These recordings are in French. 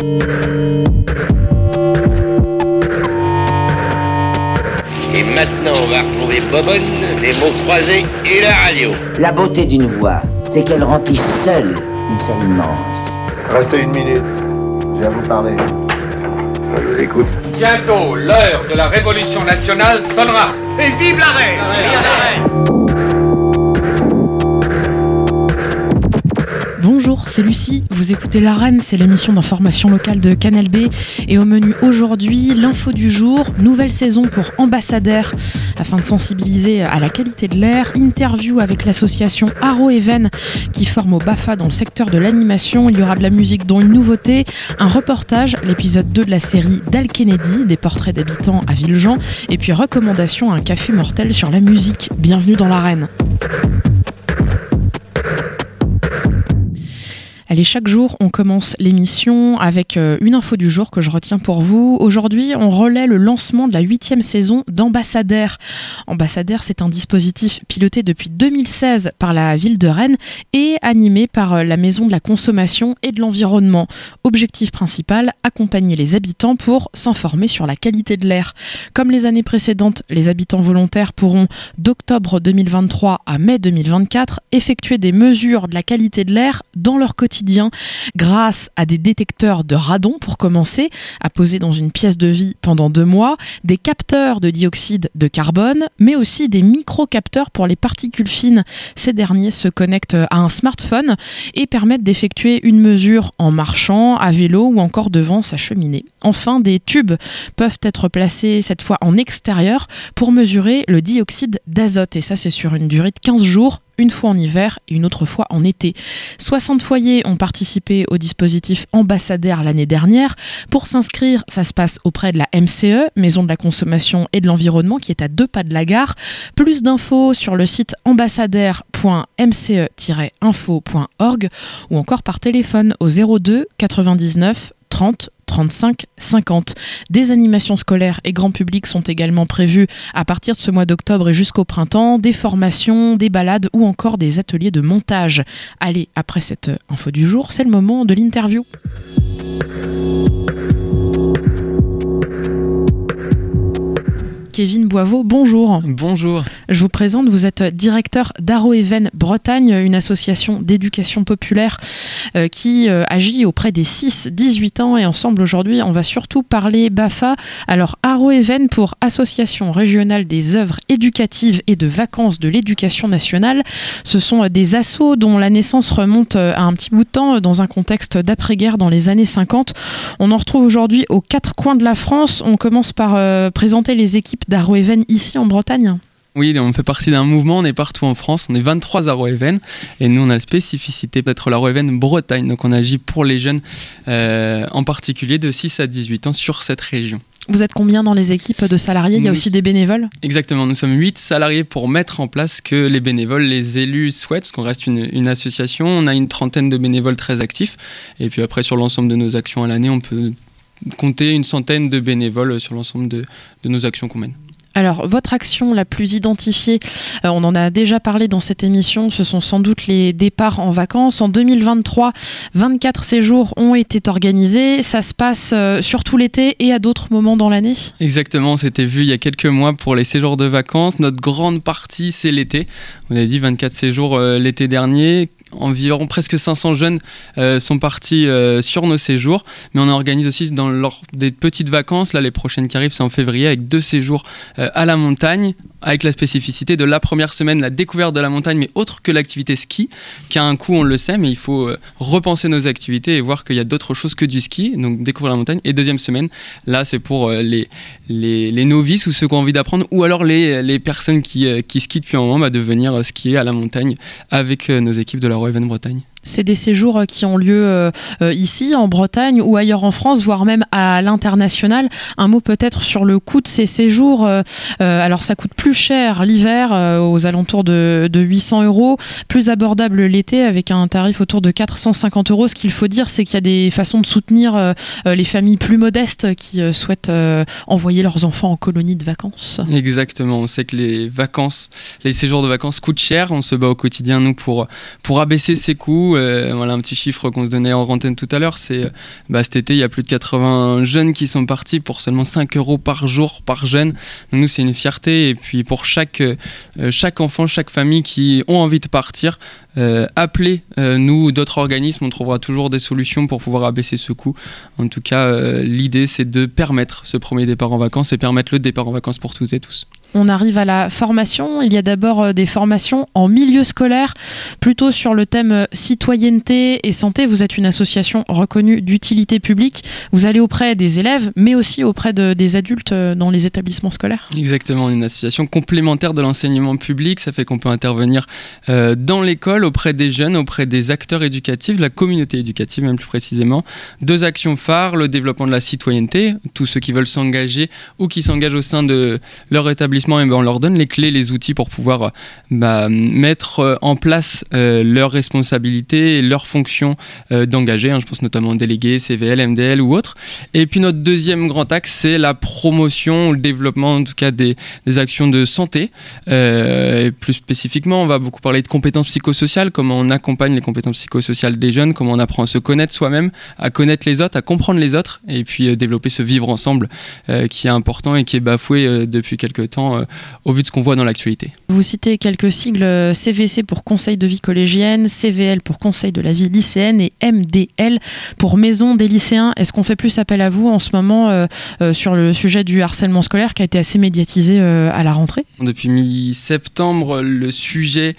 Et maintenant, on va retrouver Bobonne, les mots croisés et la radio. La beauté d'une voix, c'est qu'elle remplit seule une scène immense. Restez une minute, je vais vous parler. Je vous écoute. Bientôt, l'heure de la révolution nationale sonnera. Et vive la reine! Vive la reine! Bonjour, c'est Lucie, vous écoutez l'Arène, c'est l'émission d'information locale de Canal B. Et au menu aujourd'hui, l'info du jour, nouvelle saison pour Ambassadeur, afin de sensibiliser à la qualité de l'air, interview avec l'association Haro Even qui forme au BAFA dans le secteur de l'animation. Il y aura de la musique dont une nouveauté, un reportage, l'épisode 2 de la série d'Al Kennedy, des portraits d'habitants à Villejean, et puis recommandation à un café mortel sur la musique. Bienvenue dans l'Arène. Allez, chaque jour, on commence l'émission avec une info du jour que je retiens pour vous. Aujourd'hui, on relaie le lancement de la 8e saison d'Ambassadeur. Ambassadeur, c'est un dispositif piloté depuis 2016 par la ville de Rennes et animé par la Maison de la Consommation et de l'Environnement. Objectif principal, accompagner les habitants pour s'informer sur la qualité de l'air. Comme les années précédentes, les habitants volontaires pourront, d'octobre 2023 à mai 2024, effectuer des mesures de la qualité de l'air dans leur quotidien grâce à des détecteurs de radon pour commencer, à poser dans une pièce de vie pendant 2 mois, des capteurs de dioxyde de carbone, mais aussi des micro-capteurs pour les particules fines. Ces derniers se connectent à un smartphone et permettent d'effectuer une mesure en marchant, à vélo ou encore devant sa cheminée. Enfin, des tubes peuvent être placés cette fois en extérieur pour mesurer le dioxyde d'azote. Et ça, c'est sur une durée de 15 jours. Une fois en hiver et une autre fois en été. 60 foyers ont participé au dispositif Ambassadeur l'année dernière. Pour s'inscrire, ça se passe auprès de la MCE, Maison de la Consommation et de l'Environnement, qui est à 2 pas de la gare. Plus d'infos sur le site ambassadeur.mce-info.org ou encore par téléphone au 02 99 30 35 50. Des animations scolaires et grand public sont également prévues à partir de ce mois d'octobre et jusqu'au printemps, des formations, des balades ou encore des ateliers de montage. Allez, après cette info du jour, c'est le moment de l'interview. Kevin Boiveau, bonjour. Bonjour. Je vous présente, vous êtes directeur d'Haro Even Bretagne, une association d'éducation populaire qui agit auprès des 6-18 ans et ensemble aujourd'hui on va surtout parler BAFA. Alors Haro Even pour Association régionale des œuvres éducatives et de vacances de l'éducation nationale. Ce sont des assos dont la naissance remonte à un petit bout de temps dans un contexte d'après-guerre dans les années 50. On en retrouve aujourd'hui aux 4 coins de la France. On commence par présenter les équipes d'Haro Even ici en Bretagne. Oui, on fait partie d'un mouvement, on est partout en France, on est 23 Haro Even et nous on a la spécificité d'être l'Haro Even Bretagne, donc on agit pour les jeunes en particulier de 6 à 18 ans sur cette région. Vous êtes combien dans les équipes de salariés ? Il y a aussi des bénévoles ? Exactement, nous sommes 8 salariés pour mettre en place ce que les bénévoles, les élus souhaitent, parce qu'on reste une association, on a une 30aine de bénévoles très actifs et puis après sur l'ensemble de nos actions à l'année, on peut compter une centaine de bénévoles sur l'ensemble de nos actions qu'on mène. Alors, votre action la plus identifiée, on en a déjà parlé dans cette émission, ce sont sans doute les départs en vacances. En 2023, 24 séjours ont été organisés. Ça se passe surtout l'été et à d'autres moments dans l'année ? Exactement, on s'était vu il y a quelques mois pour les séjours de vacances. Notre grande partie, c'est l'été. On a dit 24 séjours l'été dernier. Environ presque 500 jeunes sont partis sur nos séjours, mais on organise aussi lors des petites vacances, là les prochaines qui arrivent c'est en février, avec 2 séjours à la montagne, avec la spécificité de la première semaine, la découverte de la montagne, mais autre que l'activité ski, qui a un coût, on le sait, mais il faut repenser nos activités et voir qu'il y a d'autres choses que du ski, donc découvrir la montagne. Et deuxième semaine, là c'est pour les novices ou ceux qui ont envie d'apprendre, ou alors les personnes qui skient depuis un moment, de venir skier à la montagne avec nos équipes de la Haro Even Bretagne. C'est des séjours qui ont lieu ici, en Bretagne ou ailleurs en France, voire même à l'international. Un mot peut-être sur le coût de ces séjours. Alors ça coûte plus cher l'hiver, aux alentours de 800 €, plus abordable l'été avec un tarif autour de 450 €. Ce qu'il faut dire, c'est qu'il y a des façons de soutenir les familles plus modestes qui souhaitent envoyer leurs enfants en colonie de vacances. Exactement, on sait que les séjours de vacances coûtent cher. On se bat au quotidien, nous, pour abaisser ces coûts. Voilà un petit chiffre qu'on se donnait en antenne tout à l'heure, c'est cet été, il y a plus de 80 jeunes qui sont partis pour seulement 5 € par jour, par jeune. Donc nous, c'est une fierté. Et puis pour chaque enfant, chaque famille qui ont envie de partir, appelez nous ou d'autres organismes, on trouvera toujours des solutions pour pouvoir abaisser ce coût. En tout cas, l'idée, c'est de permettre ce premier départ en vacances et permettre le départ en vacances pour toutes et tous. On arrive à la formation. Il y a d'abord des formations en milieu scolaire, plutôt sur le thème citoyenneté et santé. Vous êtes une association reconnue d'utilité publique. Vous allez auprès des élèves, mais aussi auprès des adultes dans les établissements scolaires. Exactement, on est une association complémentaire de l'enseignement public. Ça fait qu'on peut intervenir dans l'école, auprès des jeunes, auprès des acteurs éducatifs, de la communauté éducative même plus précisément. 2 actions phares, le développement de la citoyenneté. Tous ceux qui veulent s'engager ou qui s'engagent au sein de leur établissement, on leur donne les clés, les outils pour pouvoir mettre en place leurs responsabilités et leurs fonctions d'engagés. Je pense notamment aux délégués, CVL, MDL ou autres. Et puis notre deuxième grand axe, c'est la promotion, le développement en tout cas des actions de santé. Et plus spécifiquement, on va beaucoup parler de compétences psychosociales, comment on accompagne les compétences psychosociales des jeunes, comment on apprend à se connaître soi-même, à connaître les autres, à comprendre les autres, et puis développer ce vivre ensemble qui est important et qui est bafoué depuis quelques temps au vu de ce qu'on voit dans l'actualité. Vous citez quelques sigles: CVC pour Conseil de vie collégienne, CVL pour Conseil de la vie lycéenne et MDL pour Maison des lycéens. Est-ce qu'on fait plus appel à vous en ce moment sur le sujet du harcèlement scolaire qui a été assez médiatisé à la rentrée ? Depuis mi-septembre, le sujet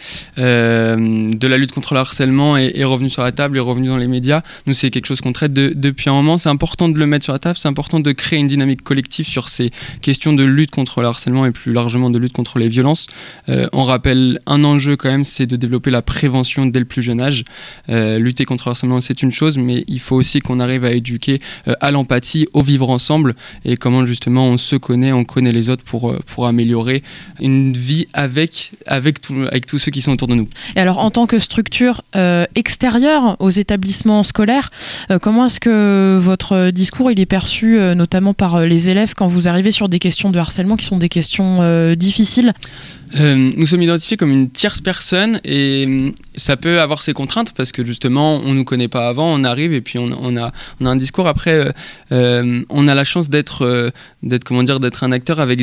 de la lutte contre le harcèlement est revenu sur la table, est revenu dans les médias. Nous, c'est quelque chose qu'on traite depuis un moment. C'est important de le mettre sur la table, c'est important de créer une dynamique collective sur ces questions de lutte contre le harcèlement et plus largement de lutte contre les violences. On rappelle un enjeu quand même, c'est de développer la prévention dès le plus jeune âge. Lutter contre le harcèlement, c'est une chose, mais il faut aussi qu'on arrive à éduquer à l'empathie, au vivre ensemble et comment justement on se connaît, on connaît les autres pour améliorer une vie avec tous ceux qui sont autour de nous. Et alors en tant que structure extérieure aux établissements scolaires, comment est-ce que votre discours il est perçu notamment par les élèves quand vous arrivez sur des questions de harcèlement qui sont des questions difficiles ? Nous sommes identifiés comme une tierce personne et ça peut avoir ses contraintes parce que justement on ne nous connaît pas avant, on arrive et puis on a un discours. Après on a la chance d'être un acteur avec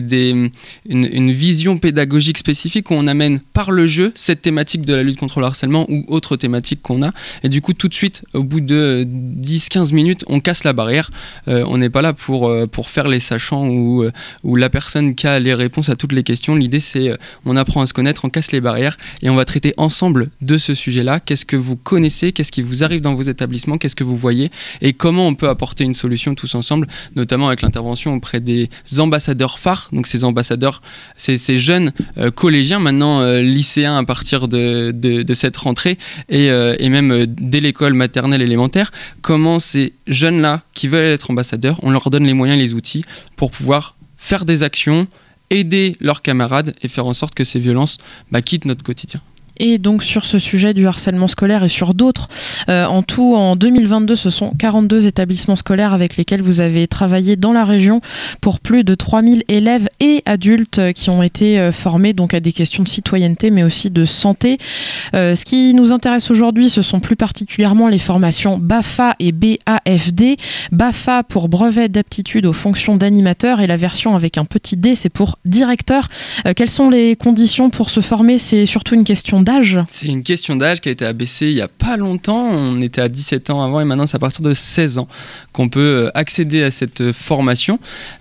une vision pédagogique spécifique où on amène par le jeu cette thématique de la lutte contre le harcèlement ou autre thématique qu'on a, et du coup tout de suite au bout de 10-15 minutes on casse la barrière. On n'est pas là pour faire les sachants ou la personne qui a les réponses à toutes les questions. L'idée c'est on apprend à se connaître, on casse les barrières et on va traiter ensemble de ce sujet-là. Qu'est-ce que vous connaissez, qu'est-ce qui vous arrive dans vos établissements, qu'est-ce que vous voyez et comment on peut apporter une solution tous ensemble, notamment avec l'intervention auprès des ambassadeurs phares. Donc ces ambassadeurs, c'est ces jeunes collégiens, maintenant lycéens à partir de cette rentrée et même dès l'école maternelle élémentaire. Comment ces jeunes-là qui veulent être ambassadeurs, on leur donne les moyens, les outils pour pouvoir faire des actions, aider leurs camarades et faire en sorte que ces violences quittent notre quotidien. Et donc sur ce sujet du harcèlement scolaire et sur d'autres, en tout en 2022, ce sont 42 établissements scolaires avec lesquels vous avez travaillé dans la région pour plus de 3000 élèves et adultes qui ont été formés donc à des questions de citoyenneté mais aussi de santé. Ce qui nous intéresse aujourd'hui, ce sont plus particulièrement les formations BAFA et BAFD. BAFA pour brevet d'aptitude aux fonctions d'animateur et la version avec un petit D, c'est pour directeur. Quelles sont les conditions pour se former ? C'est surtout une question d'âge ? C'est une question d'âge qui a été abaissée il n'y a pas longtemps. On était à 17 ans avant et maintenant c'est à partir de 16 ans qu'on peut accéder à cette formation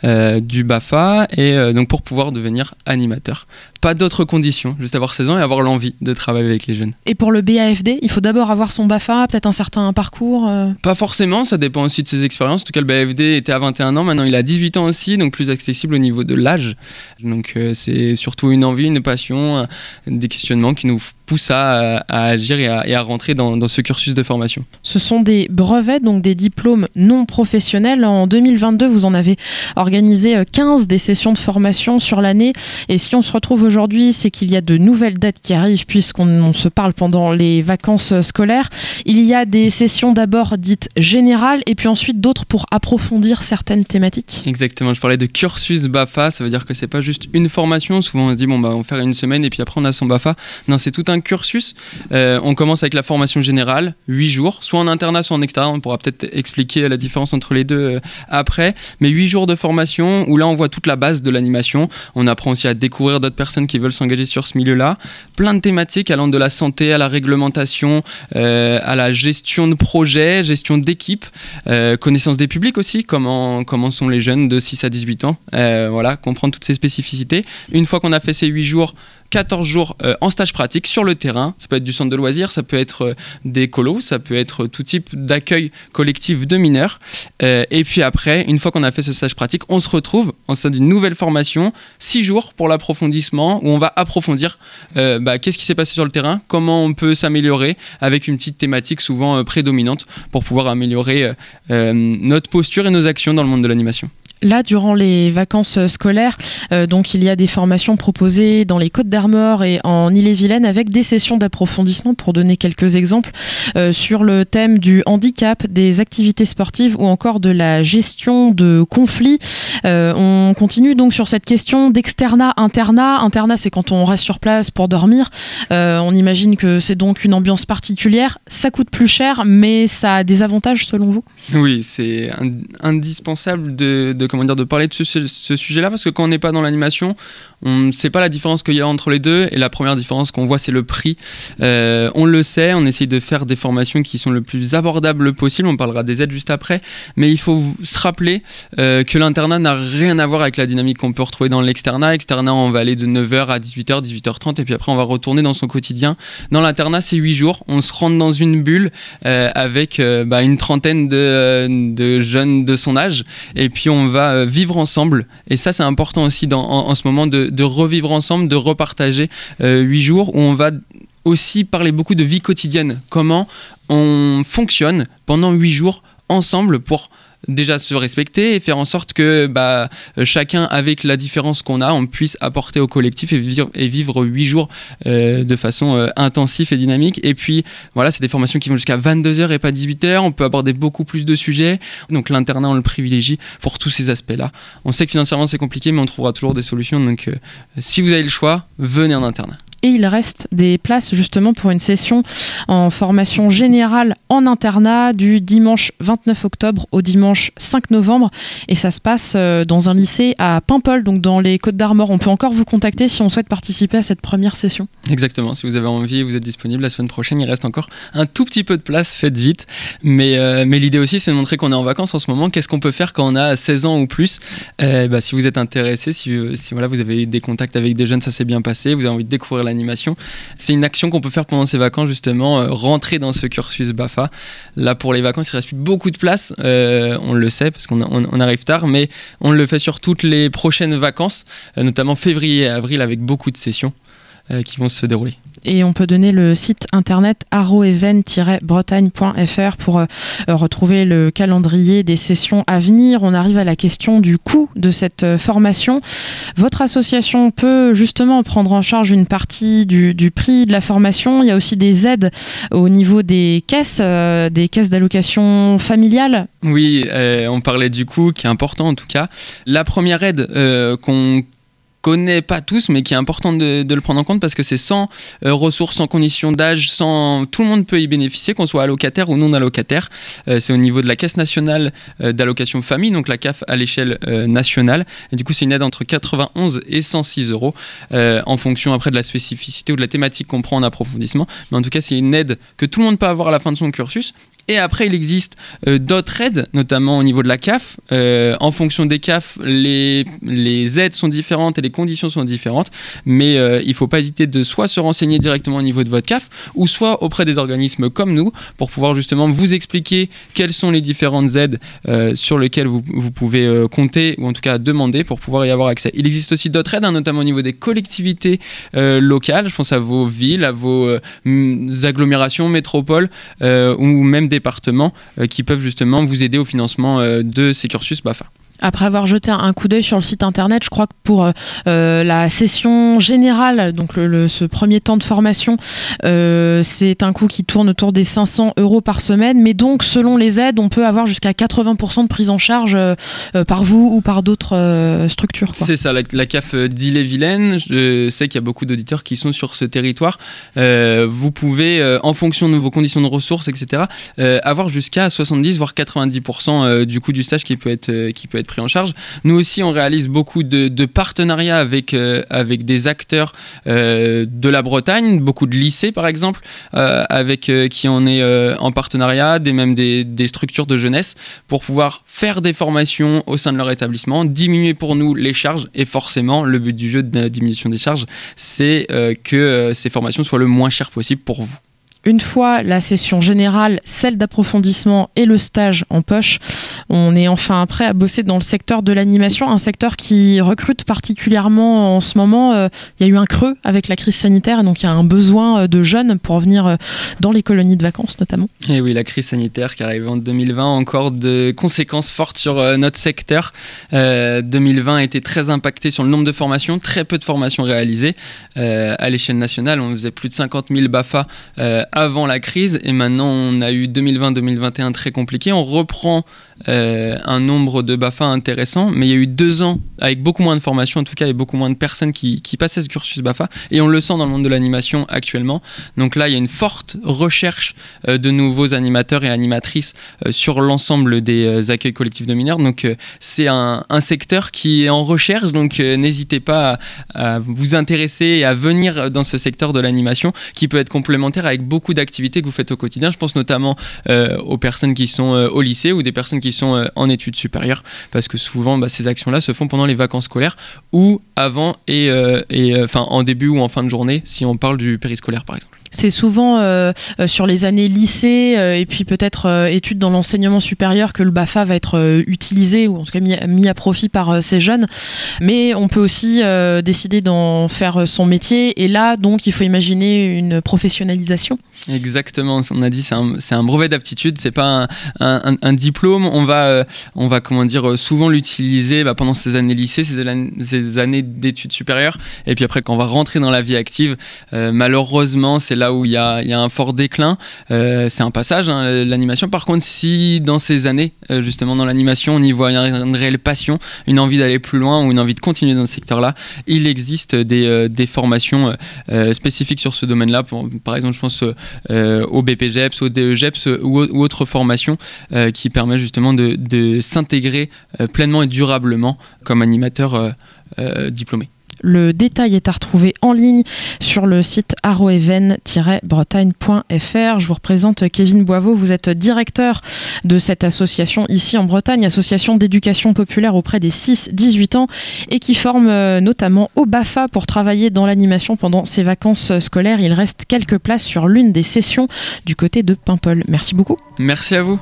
du BAFA et donc pour pouvoir devenir animateur. Pas d'autres conditions, juste avoir 16 ans et avoir l'envie de travailler avec les jeunes. Et pour le BAFD, il faut d'abord avoir son BAFA, peut-être un certain parcours Pas forcément, ça dépend aussi de ses expériences. En tout cas, le BAFD était à 21 ans, maintenant il a 18 ans aussi, donc plus accessible au niveau de l'âge. Donc c'est surtout une envie, une passion, des questionnements qui nous poussent à agir et à rentrer dans ce cursus de formation. Ce sont des brevets, donc des diplômes non professionnels. En 2022, vous en avez organisé 15 des sessions de formation sur l'année. Et si on se retrouve aujourd'hui, c'est qu'il y a de nouvelles dates qui arrivent puisqu'on se parle pendant les vacances scolaires. Il y a des sessions d'abord dites générales et puis ensuite d'autres pour approfondir certaines thématiques. Exactement, je parlais de cursus BAFA, ça veut dire que c'est pas juste une formation. Souvent on se dit on va faire une semaine et puis après on a son BAFA. Non, c'est tout un cursus. On commence avec la formation générale, 8 jours, soit en internat, soit en externe. On pourra peut-être expliquer la différence entre les deux après. Mais 8 jours de formation où là on voit toute la base de l'animation. On apprend aussi à découvrir d'autres personnes qui veulent s'engager sur ce milieu-là. Plein de thématiques allant de la santé à la réglementation, à la gestion de projet, gestion d'équipe, connaissance des publics aussi, comment sont les jeunes de 6 à 18 ans. Voilà, comprendre toutes ces spécificités. Une fois qu'on a fait ces 8 jours, 14 jours en stage pratique sur le terrain. Ça peut être du centre de loisirs, ça peut être des colos, ça peut être tout type d'accueil collectif de mineurs. Et puis après, une fois qu'on a fait ce stage pratique, on se retrouve en sein d'une nouvelle formation, 6 jours pour l'approfondissement, où on va approfondir qu'est-ce qui s'est passé sur le terrain, comment on peut s'améliorer avec une petite thématique souvent prédominante pour pouvoir améliorer notre posture et nos actions dans le monde de l'animation. Là, durant les vacances scolaires, donc il y a des formations proposées dans les Côtes-d'Armor et en Ille-et-Vilaine avec des sessions d'approfondissement, pour donner quelques exemples, sur le thème du handicap, des activités sportives ou encore de la gestion de conflits. On continue donc sur cette question d'externat-internat. Internat, c'est quand on reste sur place pour dormir. On imagine que c'est donc une ambiance particulière. Ça coûte plus cher, mais ça a des avantages selon vous ? Oui, c'est indispensable de parler de ce sujet-là, parce que quand on n'est pas dans l'animation, on ne sait pas la différence qu'il y a entre les deux, et la première différence qu'on voit, c'est le prix. On le sait, on essaye de faire des formations qui sont le plus abordables possible, on parlera des aides juste après, mais il faut se rappeler que l'internat n'a rien à voir avec la dynamique qu'on peut retrouver dans l'externat. Externat, on va aller de 9h à 18h, 18h30, et puis après on va retourner dans son quotidien. Dans l'internat, c'est 8 jours, on se rentre dans une bulle avec une trentaine de jeunes de son âge, et puis on va vivre ensemble, et ça c'est important aussi en ce moment de revivre ensemble, de repartager 8 jours où on va aussi parler beaucoup de vie quotidienne, comment on fonctionne pendant 8 jours ensemble pour déjà se respecter et faire en sorte que chacun, avec la différence qu'on a, on puisse apporter au collectif et vivre 8 jours de façon intensive et dynamique. Et puis voilà, c'est des formations qui vont jusqu'à 22h et pas 18h. On peut aborder beaucoup plus de sujets. Donc l'internat, on le privilégie pour tous ces aspects-là. On sait que financièrement c'est compliqué, mais on trouvera toujours des solutions. Donc si vous avez le choix, venez en internat. Et il reste des places justement pour une session en formation générale en internat du dimanche 29 octobre au dimanche 5 novembre. Et ça se passe dans un lycée à Paimpol, donc dans les Côtes-d'Armor. On peut encore vous contacter si on souhaite participer à cette première session. Exactement, si vous avez envie et vous êtes disponible la semaine prochaine, il reste encore un tout petit peu de place, faites vite. Mais l'idée aussi, c'est de montrer qu'on est en vacances en ce moment. Qu'est-ce qu'on peut faire quand on a 16 ans ou plus ? Si vous êtes intéressé, si voilà, vous avez des contacts avec des jeunes, ça s'est bien passé, vous avez envie de découvrir l'animation, c'est une action qu'on peut faire pendant ces vacances, justement, rentrer dans ce cursus BAFA. Là, pour les vacances, il reste plus beaucoup de place, on le sait parce qu'on arrive tard, mais on le fait sur toutes les prochaines vacances, notamment février et avril, avec beaucoup de sessions qui vont se dérouler. Et on peut donner le site internet arroeven-bretagne.fr pour retrouver le calendrier des sessions à venir. On arrive à la question du coût de cette formation. Votre association peut justement prendre en charge une partie du prix de la formation. Il y a aussi des aides au niveau des caisses d'allocation familiale. Oui, on parlait du coût qui est important en tout cas. La première aide qu'on connaît pas tous, mais qui est important de le prendre en compte, parce que c'est sans ressources, sans conditions d'âge, tout le monde peut y bénéficier, qu'on soit allocataire ou non allocataire. C'est au niveau de la Caisse nationale d'allocation famille, donc la CAF à l'échelle nationale. Et du coup, c'est une aide entre 91 et 106 euros, en fonction après de la spécificité ou de la thématique qu'on prend en approfondissement. Mais en tout cas, c'est une aide que tout le monde peut avoir à la fin de son cursus. Et après, il existe d'autres aides, notamment au niveau de la CAF. En fonction des CAF, les aides sont différentes et les conditions sont différentes. Mais il ne faut pas hésiter de soit se renseigner directement au niveau de votre CAF, ou soit auprès des organismes comme nous, pour pouvoir justement vous expliquer quelles sont les différentes aides sur lesquelles vous pouvez compter, ou en tout cas demander pour pouvoir y avoir accès. Il existe aussi d'autres aides, notamment au niveau des collectivités locales. Je pense à vos villes, à vos agglomérations, métropoles, ou même départements qui peuvent justement vous aider au financement de ces cursus BAFA. Après avoir jeté un coup d'œil sur le site internet, je crois que pour la session générale, donc ce premier temps de formation, c'est un coût qui tourne autour des 500 € par semaine, mais donc selon les aides, on peut avoir jusqu'à 80% de prise en charge par vous ou par d'autres structures, quoi. C'est ça, la CAF d'Ille-et-Vilaine, je sais qu'il y a beaucoup d'auditeurs qui sont sur ce territoire. Vous pouvez, en fonction de vos conditions de ressources, etc., avoir jusqu'à 70 voire 90% du coût du stage qui peut être pris en charge. Nous aussi, on réalise beaucoup de partenariats avec des acteurs de la Bretagne, beaucoup de lycées par exemple, avec qui on est en partenariat, même des structures de jeunesse, pour pouvoir faire des formations au sein de leur établissement, diminuer pour nous les charges, et forcément le but du jeu de la diminution des charges, c'est que ces formations soient le moins chères possible pour vous. Une fois la session générale, celle d'approfondissement et le stage en poche, on est enfin prêt à bosser dans le secteur de l'animation, un secteur qui recrute particulièrement en ce moment. Il y a eu un creux avec la crise sanitaire, et donc il y a un besoin de jeunes pour venir dans les colonies de vacances notamment. Et oui, la crise sanitaire qui arrive en 2020 a encore de conséquences fortes sur notre secteur. 2020 a été très impacté sur le nombre de formations, très peu de formations réalisées. À l'échelle nationale, on faisait plus de 50 000 BAFA avant la crise, et maintenant on a eu 2020-2021 très compliqué. On reprend un nombre de BAFA intéressant, mais il y a eu 2 ans avec beaucoup moins de formations, en tout cas, et beaucoup moins de personnes qui passaient ce cursus BAFA, et on le sent dans le monde de l'animation actuellement. Donc là, il y a une forte recherche de nouveaux animateurs et animatrices sur l'ensemble des accueils collectifs de mineurs. Donc c'est un secteur qui est en recherche, donc n'hésitez pas à vous intéresser et à venir dans ce secteur de l'animation, qui peut être complémentaire avec beaucoup d'activités que vous faites au quotidien. Je pense notamment aux personnes qui sont au lycée, ou des personnes qui sont en études supérieures, parce que souvent ces actions-là se font pendant les vacances scolaires, ou avant en début ou en fin de journée, si on parle du périscolaire par exemple. C'est souvent sur les années lycée et puis peut-être études dans l'enseignement supérieur que le BAFA va être utilisé, ou en tout cas mis à profit par ces jeunes. Mais on peut aussi décider d'en faire son métier, et là donc il faut imaginer une professionnalisation. Exactement, on a dit c'est un brevet d'aptitude, c'est pas un diplôme. On va souvent l'utiliser pendant ces années lycée, ces années d'études supérieures, et puis après quand on va rentrer dans la vie active, malheureusement c'est là où il y a un fort déclin. C'est un passage, l'animation. Par contre, si dans ces années justement dans l'animation on y voit une réelle passion, une envie d'aller plus loin, ou une envie de continuer dans ce secteur-là, il existe des formations spécifiques sur ce domaine-là. Par exemple, je pense au BPGEPS, au DEGEPS ou autres formations qui permettent justement de s'intégrer pleinement et durablement comme animateur diplômé. Le détail est à retrouver en ligne sur le site aroeven-bretagne.fr. Je vous représente Kevin Boiveau, vous êtes directeur de cette association ici en Bretagne, association d'éducation populaire auprès des 6-18 ans, et qui forme notamment au BAFA pour travailler dans l'animation pendant ces vacances scolaires. Il reste quelques places sur l'une des sessions du côté de Paimpol. Merci beaucoup. Merci à vous.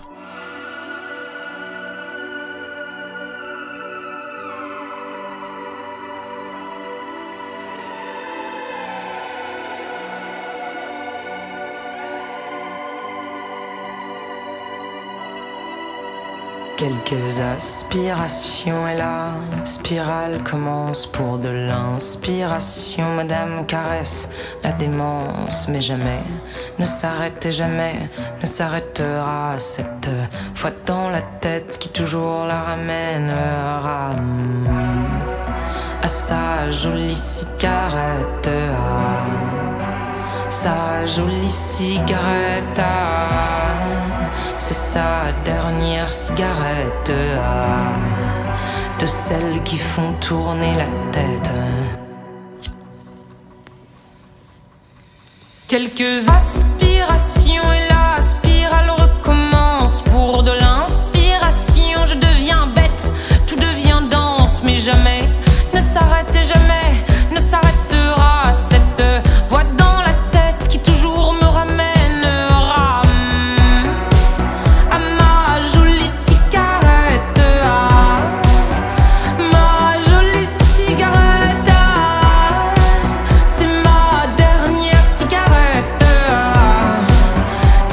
Quelques aspirations, et la spirale commence pour de l'inspiration. Madame caresse la démence, mais jamais ne s'arrête, et jamais ne s'arrêtera. Cette fois dans la tête qui toujours la ramènera à sa jolie cigarette, à sa jolie cigarette, c'est sa dernière cigarette, de celles qui font tourner la tête. Quelques aspirations, et la spirale recommence pour de l'inspiration. Je deviens bête, tout devient dense, mais jamais ne s'arrête, et jamais ne s'arrêtera. Cette voix dans la tête qui toujours me ramènera à ma jolie cigarette, à ma jolie cigarette. C'est ma dernière cigarette,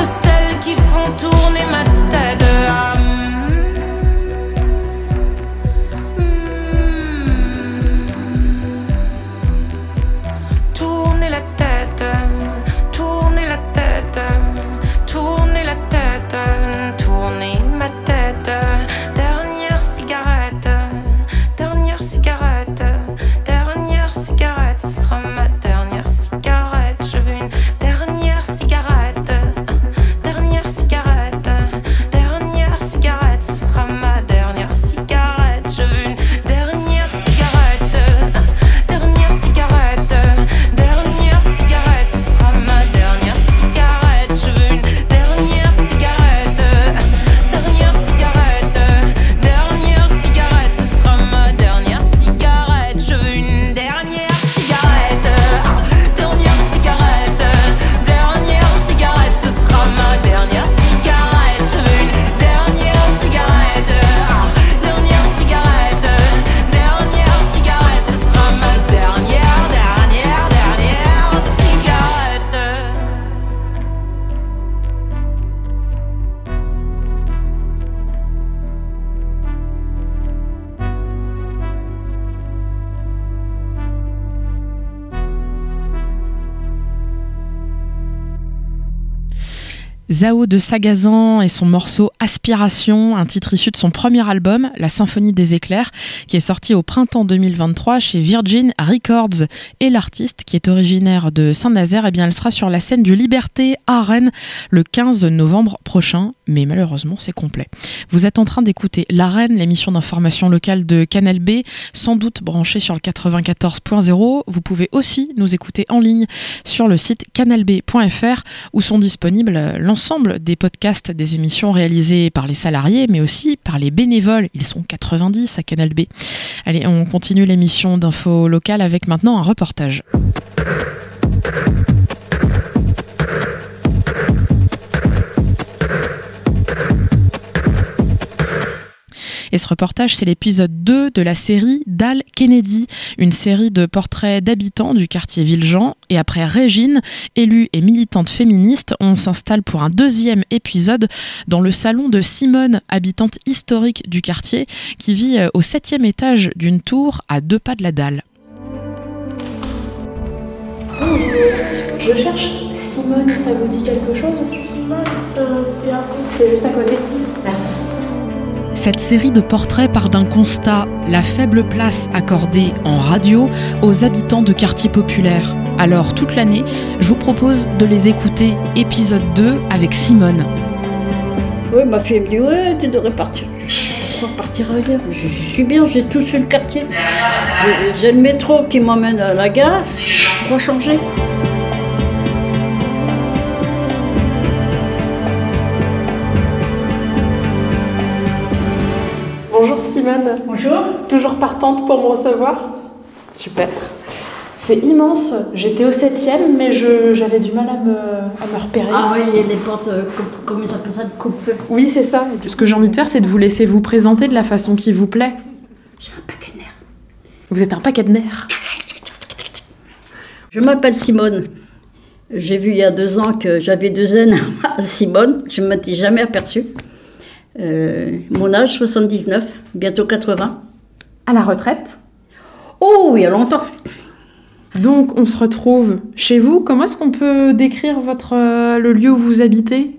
Zao de Sagazan et son morceau Aspiration, un titre issu de son premier album, La Symphonie des éclairs, qui est sorti au printemps 2023 chez Virgin Records. Et l'artiste, qui est originaire de Saint-Nazaire, eh bien, elle sera sur la scène du Liberté à Rennes le 15 novembre prochain. Mais malheureusement, c'est complet. Vous êtes en train d'écouter l'Arène, l'émission d'information locale de Canal B, sans doute branchée sur le 94.0. Vous pouvez aussi nous écouter en ligne sur le site canalb.fr où sont disponibles l'ensemble des podcasts des émissions réalisées par les salariés, mais aussi par les bénévoles. Ils sont 90 à Canal B. Allez, on continue l'émission d'info locale avec maintenant un reportage. Et ce reportage, c'est l'épisode 2 de la série Dal Kennedy, une série de portraits d'habitants du quartier Villejean. Et après Régine, élue et militante féministe, on s'installe pour un deuxième épisode dans le salon de Simone, habitante historique du quartier, qui vit au 7e étage d'une tour à 2 pas de la dalle. Je cherche Simone, ça vous dit quelque chose? Simone, c'est juste à côté. Merci. Cette série de portraits part d'un constat, la faible place accordée en radio aux habitants de quartiers populaires. Alors toute l'année, je vous propose de les écouter épisode 2 avec Simone. Oui, ma fille me dit, ouais, tu devrais partir. Je vais partir ailleurs. Je suis bien, j'ai tout sur le quartier. J'ai le métro qui m'emmène à la gare. Pourquoi changer? Bonjour Simone. Bonjour. Toujours partante pour me recevoir? Super. C'est immense. J'étais au 7e, mais j'avais du mal à me repérer. Ah oui, il y a des portes, comment ils appellent ça, de coupe-feu. Oui, c'est ça. Ce que j'ai envie de faire, c'est de vous laisser vous présenter de la façon qui vous plaît. J'ai un paquet de nerfs. Vous êtes un paquet de nerfs. Je m'appelle Simone. J'ai vu il y a 2 ans que j'avais 2 N à Simone. Je ne m'étais jamais aperçue. Mon âge, 79, bientôt 80. À la retraite? Oh, il y a longtemps. Donc, on se retrouve chez vous. Comment est-ce qu'on peut décrire le lieu où vous habitez?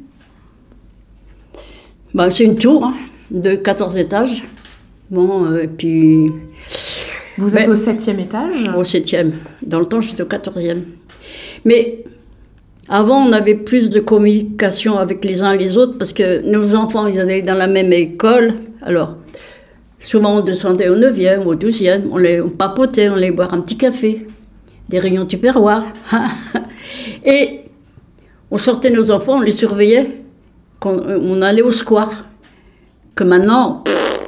Ben, c'est une tour de 14 étages. Bon, et puis... Vous êtes au 7e étage? Au 7e. Dans le temps, j'étais au 14e. Mais... Avant, on avait plus de communication avec les uns et les autres parce que nos enfants, ils allaient dans la même école. Alors, souvent, on descendait au 9e, au 12e, on papotait, on allait boire un petit café, des réunions tupperware. Et on sortait nos enfants, on les surveillait quand on allait au square. Que maintenant...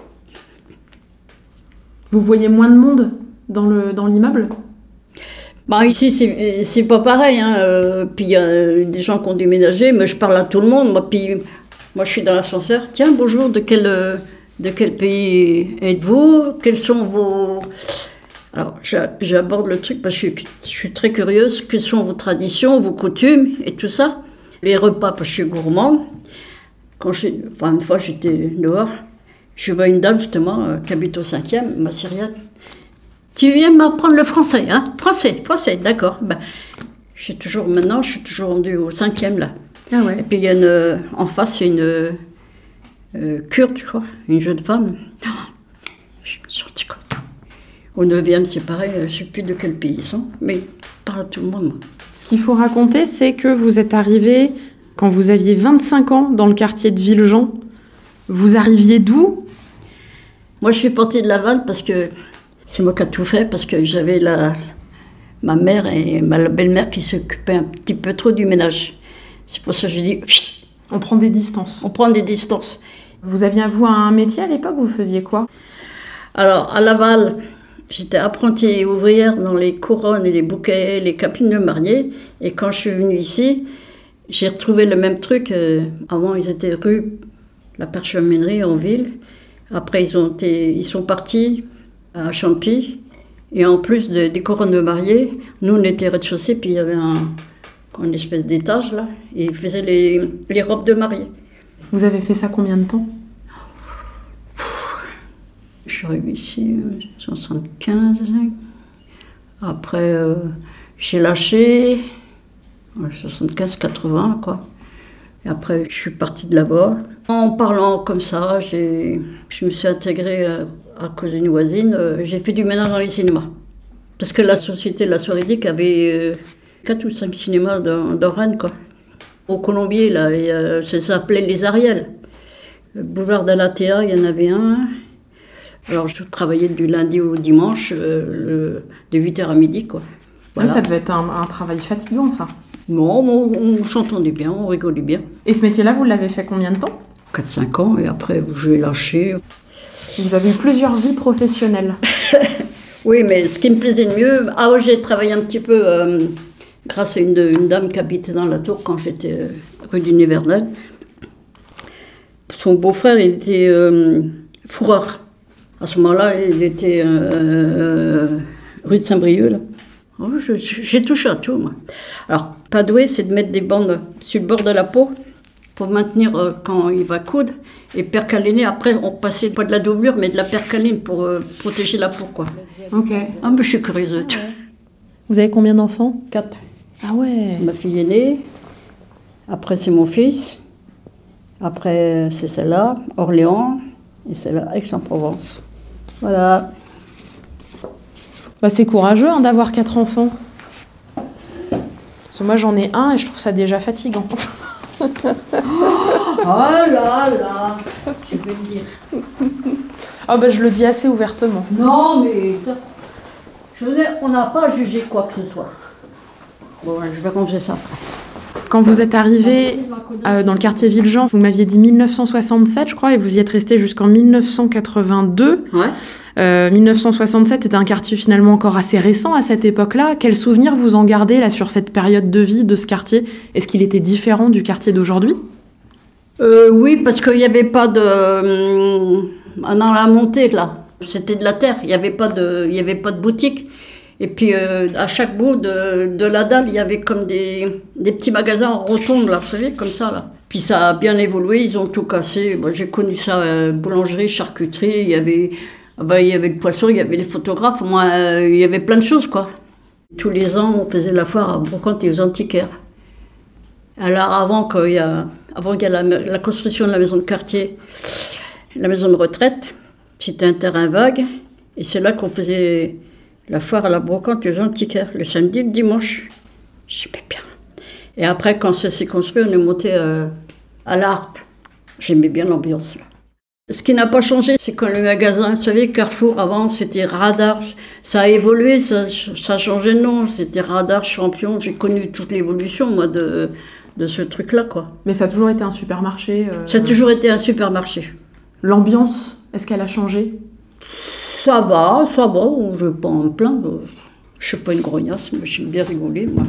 Vous voyez moins de monde dans l'immeuble? Bah ici, c'est pas pareil. Puis il y a des gens qui ont déménagé, mais je parle à tout le monde. Moi, je suis dans l'ascenseur. Tiens, bonjour, de quel pays êtes-vous? Quels sont vos... Alors, j'aborde le truc parce que je suis très curieuse. Quelles sont vos traditions, vos coutumes et tout ça? Les repas, parce que je suis gourmande. Une fois, j'étais dehors. Je vois une dame, justement, qui habite au 5e, ma Syrienne. Tu viens m'apprendre le français, hein? Français, d'accord. Ben, je suis toujours rendue au 5e, là. Ah ouais. Et puis, il y a en face, c'est une kurde, je crois, une jeune femme. Oh, je me suis sentie comme ça. Au 9e, c'est pareil, je ne sais plus de quel pays ils sont, mais je parle à tout le monde, moi. Ce qu'il faut raconter, c'est que vous êtes arrivé quand vous aviez 25 ans dans le quartier de Villejean. Vous arriviez d'où? Moi, je suis partie de Laval parce que c'est moi qui ai tout fait, parce que j'avais ma mère et ma belle-mère qui s'occupaient un petit peu trop du ménage. C'est pour ça que je dis... On prend des distances. On prend des distances. Vous aviez un métier à l'époque? Vous faisiez quoi? Alors, à Laval, j'étais apprentie ouvrière dans les couronnes et les bouquets, les capines de mariée. Et quand je suis venue ici, j'ai retrouvé le même truc. Avant, ils étaient rue La Parcheminerie en ville. Après, ils sont partis à Champy. Et en plus des couronnes de mariée, nous, on était rez-de-chaussée, puis il y avait une espèce d'étage, là. Et ils faisaient les robes de mariée. Vous avez fait ça combien de temps? Je suis arrivée ici, 75. Après, j'ai lâché, 75, 80, quoi. Et après, je suis partie de là-bas. En parlant comme ça, je me suis intégrée à cause d'une voisine. J'ai fait du ménage dans les cinémas. Parce que la société de la Soiridique avait 4 ou 5 cinémas dans Rennes, quoi. Au Colombier, là, ça s'appelait les Ariels. Le boulevard d'Alatea, il y en avait un. Alors, je travaillais du lundi au dimanche, de 8h à midi, quoi. Voilà. Oui, ça devait être un travail fatigant, ça. Non, on s'entendait bien, on rigolait bien. Et ce métier-là, vous l'avez fait combien de temps ? 4-5 ans, et après, j'ai lâché. Vous avez eu plusieurs vies professionnelles. Oui, mais ce qui me plaisait le mieux... Ah ouais, j'ai travaillé un petit peu grâce à une dame qui habitait dans la tour quand j'étais rue du Nivernais. Son beau-frère, il était fourreur. À ce moment-là, il était rue de Saint-Brieuc, là. Oh, j'ai touché à tout, moi. Alors, padoué, c'est de mettre des bandes sur le bord de la peau pour maintenir quand il va coudre. Et percaliner, après, on passait pas de la doublure, mais de la percaline pour protéger la peau, quoi. Ok. Ah, mais je suis curieuse. Vous avez combien d'enfants ? 4. Ah ouais. Ma fille aînée. Après, c'est mon fils. Après, c'est celle-là, Orléans. Et celle-là, Aix-en-Provence. Voilà. Bah, c'est courageux hein, d'avoir 4 enfants. Parce que moi, j'en ai un et je trouve ça déjà fatigant. Oh là là, je vais le dire. Ah bah, je le dis assez ouvertement. Non, mais ça... on n'a pas à juger quoi que ce soit. Bon, je vais ranger ça après. Quand vous êtes arrivé dans le quartier Villejean, vous m'aviez dit 1967, je crois, et vous y êtes resté jusqu'en 1982. Ouais. 1967 était un quartier finalement encore assez récent à cette époque-là. Quels souvenirs vous en gardez là sur cette période de vie de ce quartier ? Est-ce qu'il était différent du quartier d'aujourd'hui ? Oui, parce qu'il n'y avait pas de... dans la montée, là, c'était de la terre, il n'y avait pas de boutique. Et puis, à chaque bout de la dalle, il y avait comme des petits magasins en rotonde, là, vous savez, comme ça, là. Puis ça a bien évolué, ils ont tout cassé. Moi, j'ai connu ça, boulangerie, charcuterie, il y avait le poisson, il y avait les photographes, moi, il y avait plein de choses, quoi. Tous les ans, on faisait la foire à Brocante et aux antiquaires. Alors, avant qu'il y ait la construction de la maison de quartier, la maison de retraite, c'était un terrain vague, et c'est là qu'on faisait... la foire à la Brocante et aux antiquaires, le samedi et le dimanche. J'aimais bien. Et après, quand ça s'est construit, on est monté à la Harpe. J'aimais bien l'ambiance, là. Ce qui n'a pas changé, c'est que le magasin, vous savez, Carrefour, avant, c'était Radar. Ça a évolué, ça a changé de nom. C'était Radar, Champion. J'ai connu toute l'évolution, moi, de ce truc-là, quoi. Mais ça a toujours été un supermarché Ça a toujours été un supermarché. L'ambiance, est-ce qu'elle a changé ? Ça va, je ne vais pas en plaindre. Je ne suis pas une grognasse, mais j'aime bien rigoler, moi.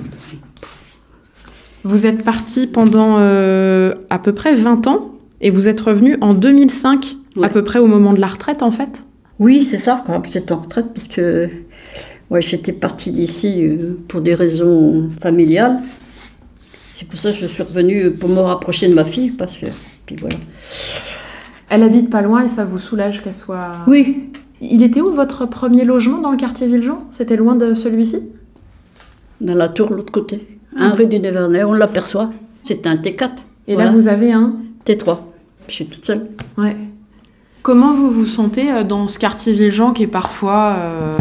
Vous êtes parti pendant à peu près 20 ans et vous êtes revenu en 2005, ouais. À peu près au moment de la retraite, en fait ? Oui, c'est ça, quand j'étais en retraite, parce que ouais, j'étais partie d'ici pour des raisons familiales. C'est pour ça que je suis revenue pour me rapprocher de ma fille, parce que... Puis voilà. Elle habite pas loin et ça vous soulage qu'elle soit... Oui. Il était où votre premier logement dans le quartier Villejean ? C'était loin de celui-ci ? Dans la tour, l'autre côté. Un rue du Nivernais, on l'aperçoit. C'était un T4. Et voilà. Là, vous avez un T3. Je suis toute seule. Ouais. Comment vous vous sentez dans ce quartier Villejean qui est parfois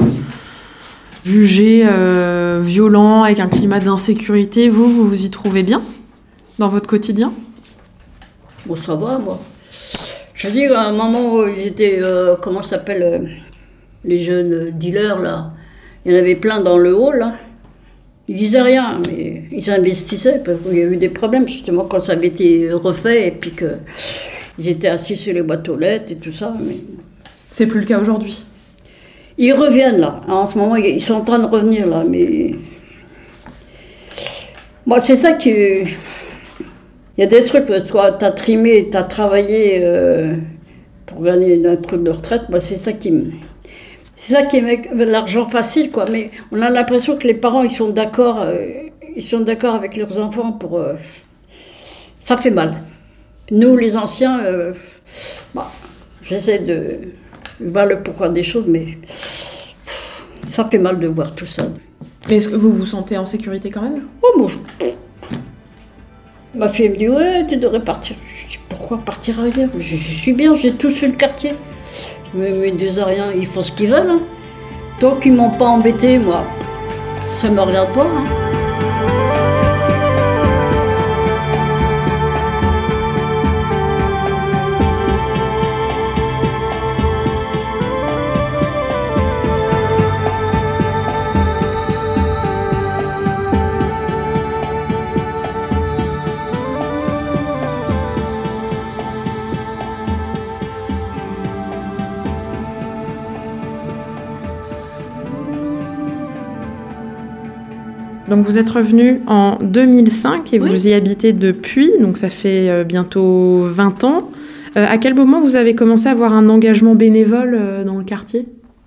jugé violent, avec un climat d'insécurité ? Vous vous y trouvez bien dans votre quotidien ? Bon, ça va, moi. Je veux dire, à un moment où ils étaient, comment ça s'appelle, les jeunes dealers, là. Il y en avait plein dans le hall, là. Ils disaient rien, mais ils investissaient. Parce qu'il y a eu des problèmes, justement, quand ça avait été refait, et puis qu'ils étaient assis sur les boîtes aux lettres et tout ça. Mais... C'est plus le cas aujourd'hui. Ils reviennent, là. En ce moment, ils sont en train de revenir, là, mais... Moi, c'est ça qui... Il y a des trucs, toi, t'as trimé, t'as travaillé pour gagner un truc de retraite. Moi, c'est ça qui met l'argent facile, quoi. Mais on a l'impression que les parents, ils sont d'accord avec leurs enfants pour... ça fait mal. Nous, les anciens, j'essaie de voir le pourquoi des choses, mais ça fait mal de voir tout ça. Mais est-ce que vous vous sentez en sécurité quand même ? Oh, bon, Ma fille me dit, ouais, tu devrais partir. Je dis, pourquoi partir ailleurs? Je suis bien, j'ai tout sur le quartier. Mais ils disent rien, ils font ce qu'ils veulent. Hein. Donc ils m'ont pas embêté, moi. Ça me regarde pas. Hein. Donc vous êtes revenu en 2005 et vous y habitez depuis, donc ça fait bientôt 20 ans. À quel moment vous avez commencé à avoir un engagement bénévole dans le quartier?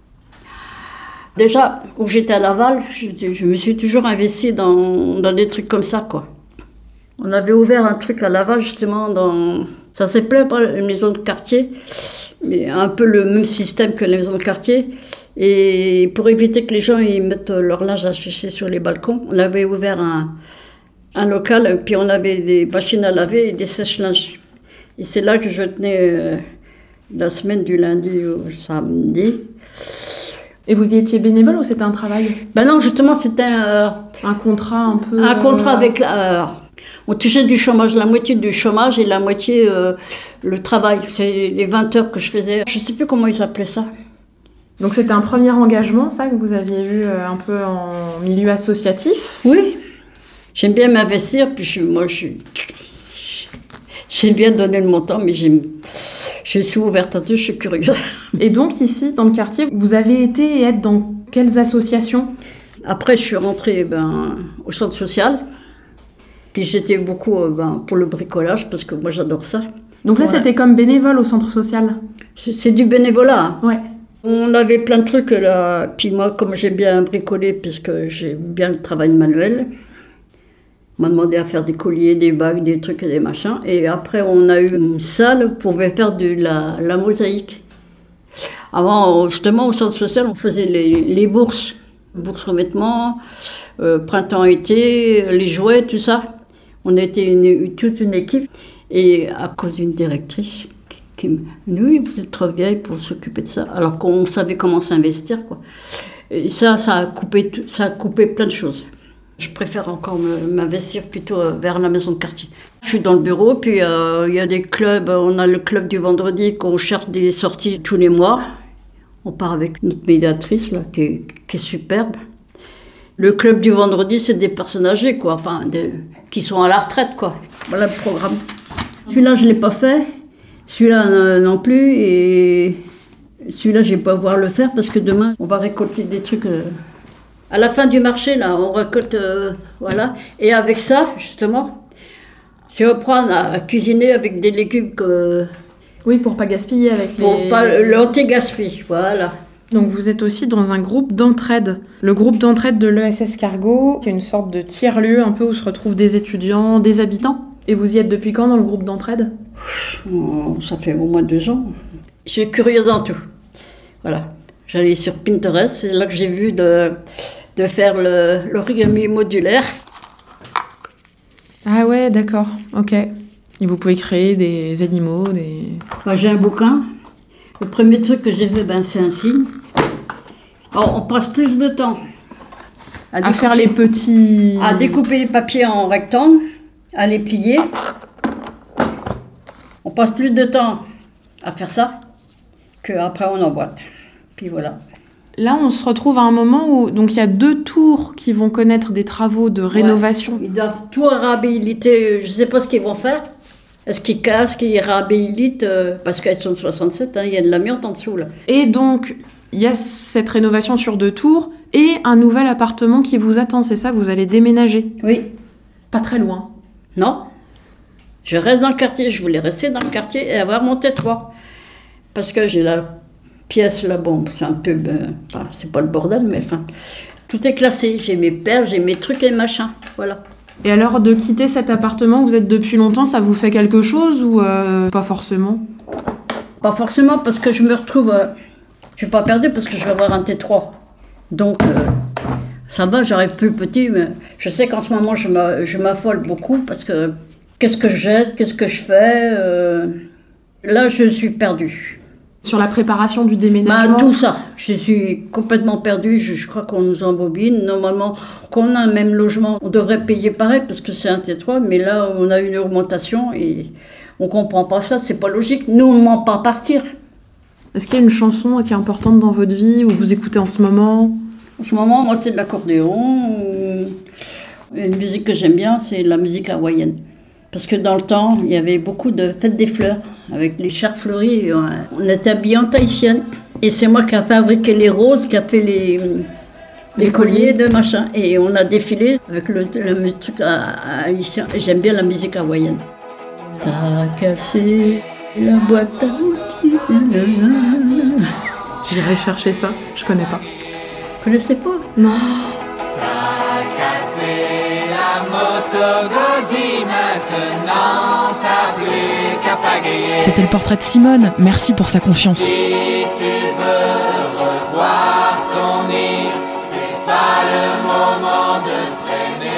Déjà, où j'étais à Laval, je me suis toujours investie dans des trucs comme ça, quoi. On avait ouvert un truc à Laval, justement, ça s'appelait pas une maison de quartier, mais un peu le même système que les maisons de quartier. Et pour éviter que les gens ils mettent leur linge à sécher sur les balcons, on avait ouvert un local, puis on avait des machines à laver et des sèche-linges. Et c'est là que je tenais la semaine du lundi au samedi. Et vous y étiez bénévole ou c'était un travail? Ben non, justement, c'était un contrat un peu... Un contrat avec... on touchait du chômage, la moitié du chômage et la moitié le travail. C'est les 20 heures que je faisais. Je ne sais plus comment ils appelaient ça. Donc c'était un premier engagement, ça, que vous aviez eu un peu en milieu associatif? Oui. J'aime bien m'investir, puis j'aime bien donner de mon temps, mais je suis ouverte à tout, je suis curieuse. Et donc ici, dans le quartier, vous avez été et êtes dans quelles associations? Après, je suis rentrée au centre social. Puis j'étais beaucoup pour le bricolage, parce que moi j'adore ça. Donc là, c'était comme bénévole au centre social? C'est du bénévolat. Hein. Ouais. On avait plein de trucs là. Puis moi, comme j'aime bien bricoler, puisque j'aime bien le travail manuel, on m'a demandé à faire des colliers, des bagues, des trucs et des machins. Et après, on a eu une salle où on pouvait faire de la mosaïque. Avant, justement, au centre social, on faisait les bourses. Bourses revêtements, printemps-été, les jouets, tout ça. On était toute une équipe. Et à cause d'une directrice qui me dit, oui, vous êtes trop vieille pour s'occuper de ça. Alors qu'on savait comment s'investir, quoi. Et ça a coupé plein de choses. Je préfère encore m'investir plutôt vers la maison de quartier. Je suis dans le bureau, puis il y a des clubs. On a le club du vendredi qu'on cherche des sorties tous les mois. On part avec notre médiatrice, là, qui est superbe. Le club du vendredi, c'est des personnes âgées, quoi. Enfin, qui sont à la retraite, quoi. Voilà le programme. Celui-là, je ne l'ai pas fait. Celui-là, non plus. Et celui-là, je ne vais pas pouvoir le faire parce que demain, on va récolter des trucs. À la fin du marché, là, on récolte. Voilà. Et avec ça, justement, si on prend à cuisiner avec des légumes que. Oui, pour pas gaspiller avec pour pas l'anti-gaspi, voilà. Donc vous êtes aussi dans un groupe d'entraide. Le groupe d'entraide de l'ESS Cargo, qui est une sorte de tiers-lieu un peu où se retrouvent des étudiants, des habitants. Et vous y êtes depuis quand dans le groupe d'entraide? Ça fait au moins 2 ans. Je suis curieuse dans tout. Voilà. J'allais sur Pinterest, c'est là que j'ai vu de faire l'origami modulaire. Ah ouais, d'accord, ok. Et vous pouvez créer des animaux, des... Moi, j'ai un bouquin. Le premier truc que j'ai fait, c'est un signe. Alors, on passe plus de temps à faire les petits... À découper les papiers en rectangle, à les plier. On passe plus de temps à faire ça qu'après on emboîte. Puis voilà. Là, on se retrouve à un moment où donc il y a 2 tours qui vont connaître des travaux de rénovation. Ouais. Ils doivent tout réhabiliter. Je ne sais pas ce qu'ils vont faire. Est-ce qu'ils cassent, qu'ils réhabilitent parce qu'elles sont de 67, il y a de l'amiante en dessous. Là. Et donc, il y a cette rénovation sur 2 tours et un nouvel appartement qui vous attend, c'est ça? Vous allez déménager? Oui. Pas très loin? Non. Je reste dans le quartier. Je voulais rester dans le quartier et avoir mon toit. Parce que j'ai la pièce là, bon, c'est un peu... c'est pas le bordel, mais enfin... Tout est classé. J'ai mes perles, j'ai mes trucs et machins. Voilà. Et alors, de quitter cet appartement, vous êtes depuis longtemps, ça vous fait quelque chose ou pas forcément? Pas forcément, parce que je me retrouve... je suis pas perdue parce que je vais avoir un T3. Donc, ça va, j'aurais plus petit, mais je sais qu'en ce moment, je m'affole beaucoup parce que qu'est-ce que je jette, qu'est-ce que je fais. Là, je suis perdue. Sur la préparation du déménagement? Tout ça. Je suis complètement perdue. Je crois qu'on nous embobine. Normalement, quand on a un même logement, on devrait payer pareil parce que c'est un T3. Mais là, on a une augmentation et on ne comprend pas ça. C'est pas logique. Nous, on ne ment pas partir. Est-ce qu'il y a une chanson qui est importante dans votre vie ou que vous écoutez en ce moment? En ce moment, moi, c'est de l'accordéon. Une musique que j'aime bien, c'est la musique hawaïenne. Parce que dans le temps, il y avait beaucoup de fêtes des fleurs, avec les chars fleuris. On était habillés en tahitienne. Et c'est moi qui a fabriqué les roses, qui a fait les colliers de machin. Et on a défilé avec le truc haïtien. Et j'aime bien la musique hawaïenne. T'as cassé la boîte à outils. J'irai chercher ça, je connais pas. Vous connaissez pas? Non. T'as cassé la moto Gaudi, maintenant t'as plus qu'à pagayer. C'était le portrait de Simone, merci pour sa confiance. Si tu veux revoir ton île, c'est pas le moment de traîner.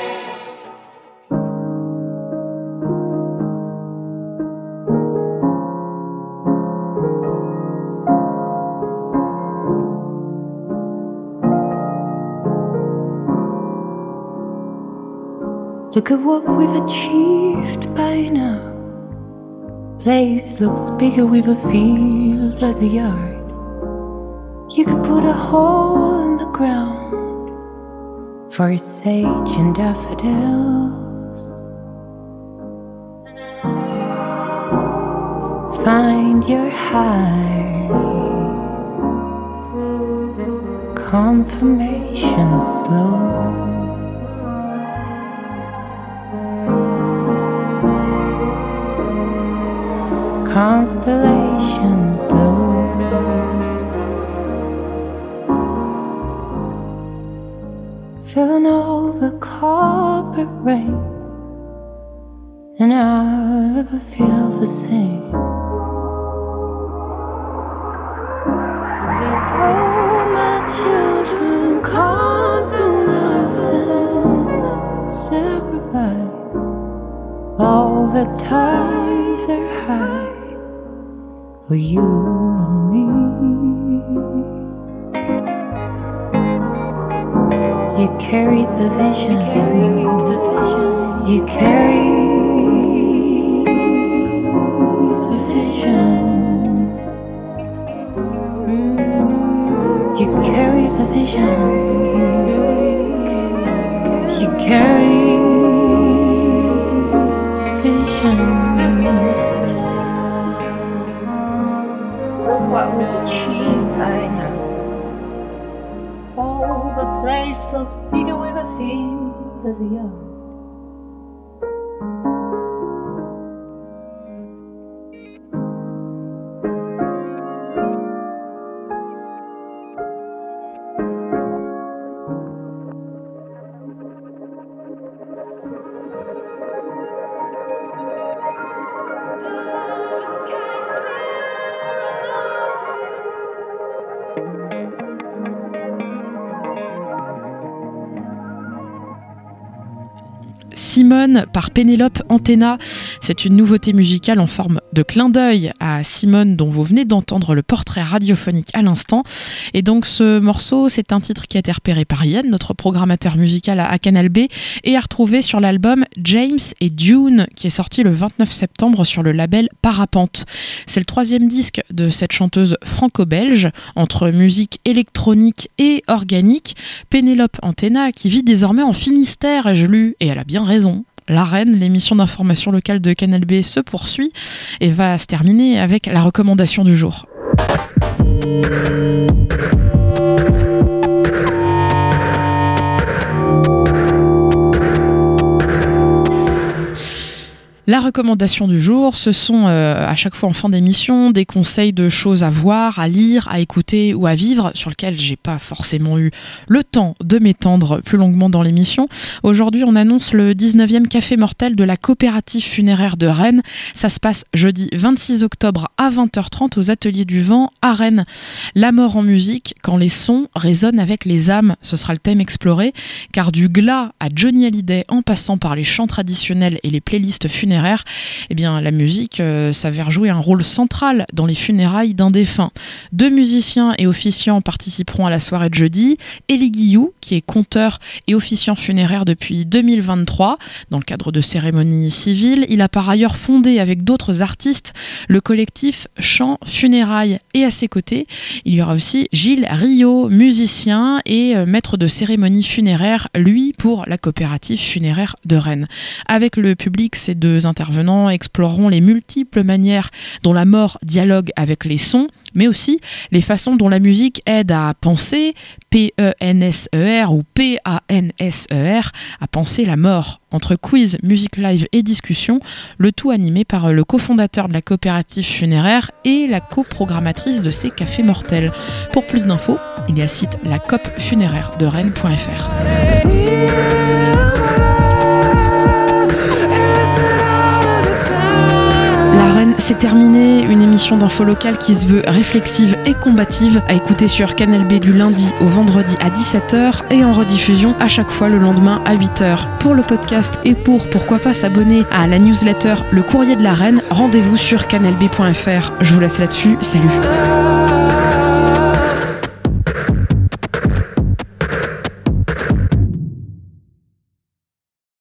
Look at what we've achieved by now. Place looks bigger with a field as a yard. You could put a hole in the ground for sage and daffodils. Find your high. Confirmation slow. Constellations low. Filling over carpet rain, and I ever feel the same. Oh, my children, come to love and sacrifice. All the ties are high for you and me. You carried the vision. You carried the vision. You carry the vision. You carry the vision. What we've achieved by now. Oh, the place looks bigger with a field as a yard. Simone par Pénélope Antenna. C'est une nouveauté musicale en forme de clin d'œil à Simone dont vous venez d'entendre le portrait radiophonique à l'instant. Et donc ce morceau, c'est un titre qui a été repéré par Yann, notre programmateur musical à Canal B, et à retrouver sur l'album James et Dune qui est sorti le 29 septembre sur le label Parapente. C'est le 3e disque de cette chanteuse franco-belge entre musique électronique et organique. Pénélope Antenna qui vit désormais en Finistère, ai-je lu, et elle a bien raison. La Reine, l'émission d'information locale de Canal B se poursuit et va se terminer avec la recommandation du jour. La recommandation du jour, ce sont à chaque fois en fin d'émission des conseils de choses à voir, à lire, à écouter ou à vivre, sur lesquels j'ai pas forcément eu le temps de m'étendre plus longuement dans l'émission. Aujourd'hui, on annonce le 19e café mortel de la coopérative funéraire de Rennes. Ça se passe jeudi 26 octobre à 20h30 aux Ateliers du Vent à Rennes. La mort en musique, quand les sons résonnent avec les âmes, ce sera le thème exploré, car du glas à Johnny Hallyday en passant par les chants traditionnels et les playlists funéraires, eh bien la musique s'avère jouer un rôle central dans les funérailles d'un défunt. 2 musiciens et officiants participeront à la soirée de jeudi. Élie Guillou, qui est conteur et officiant funéraire depuis 2023 dans le cadre de cérémonies civiles. Il a par ailleurs fondé avec d'autres artistes le collectif Chants Funérailles, et à ses côtés, il y aura aussi Gilles Rio, musicien et maître de cérémonie funéraire, lui pour la coopérative funéraire de Rennes. Avec le public, ces 2 intervenants exploreront les multiples manières dont la mort dialogue avec les sons, mais aussi les façons dont la musique aide à penser, P-E-N-S-E-R ou P-A-N-S-E-R, à penser la mort. Entre quiz, musique live et discussion, le tout animé par le cofondateur de la coopérative funéraire et la coprogrammatrice de ces cafés mortels. Pour plus d'infos, il y a le site lacopfunéraire-de-rennes.fr. C'est terminé, une émission d'info locale qui se veut réflexive et combative, à écouter sur Canal B du lundi au vendredi à 17h et en rediffusion à chaque fois le lendemain à 8h. Pour le podcast et pourquoi pas s'abonner à la newsletter Le Courrier de la Reine, rendez-vous sur canalb.fr. Je vous laisse là-dessus, salut.